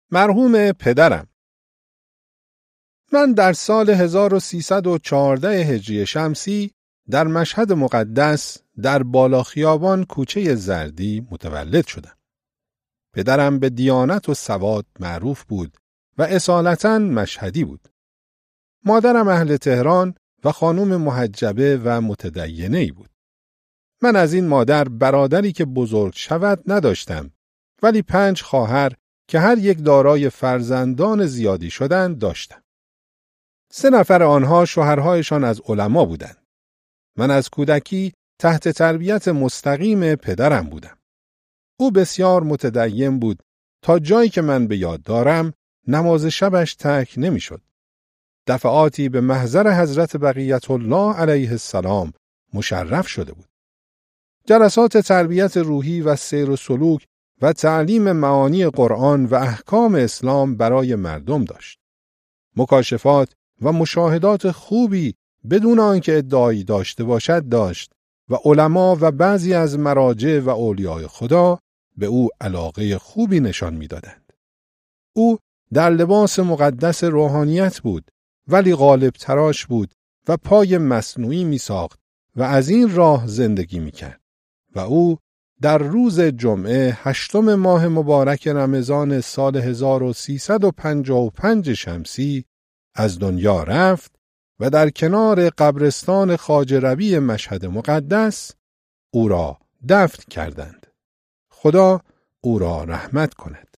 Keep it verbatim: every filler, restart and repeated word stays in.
مرحوم پدرم. من در سال هزار و سیصد و چهارده هجری شمسی در مشهد مقدس در بالا خیابان کوچه زردی متولد شدم. پدرم به دیانت و سواد معروف بود و اصالتاً مشهدی بود. مادرم اهل تهران و خانم محجبه و متدینه‌ای بود. من از این مادر برادری که بزرگ شود نداشتم، ولی پنج خواهر که هر یک دارای فرزندان زیادی شدند داشتم. سه نفر آنها شوهرهایشان از علما بودند. من از کودکی تحت تربیت مستقیم پدرم بودم. او بسیار متدین بود تا جایی که من به یاد دارم نماز شبش ترک نمی‌شد. دفعاتی به محضر حضرت بقیت الله علیه السلام مشرف شده بود. جلسات تربیت روحی و سیر و سلوک و تعلیم معانی قرآن و احکام اسلام برای مردم داشت. مکاشفات و مشاهدات خوبی بدون آنکه ادعایی داشته باشد داشت و علما و بعضی از مراجع و اولیای خدا به او علاقه خوبی نشان می‌دادند. او در لباس مقدس روحانیت بود، ولی غالب تراش بود و پای مصنوعی می ساخت و از این راه زندگی می کرد. و او در روز جمعه هشتم ماه مبارک رمضان سال هزار و سیصد و پنجاه و پنج شمسی از دنیا رفت و در کنار قبرستان خواجه ربیع مشهد مقدس او را دفن کردند. خدا او را رحمت کند.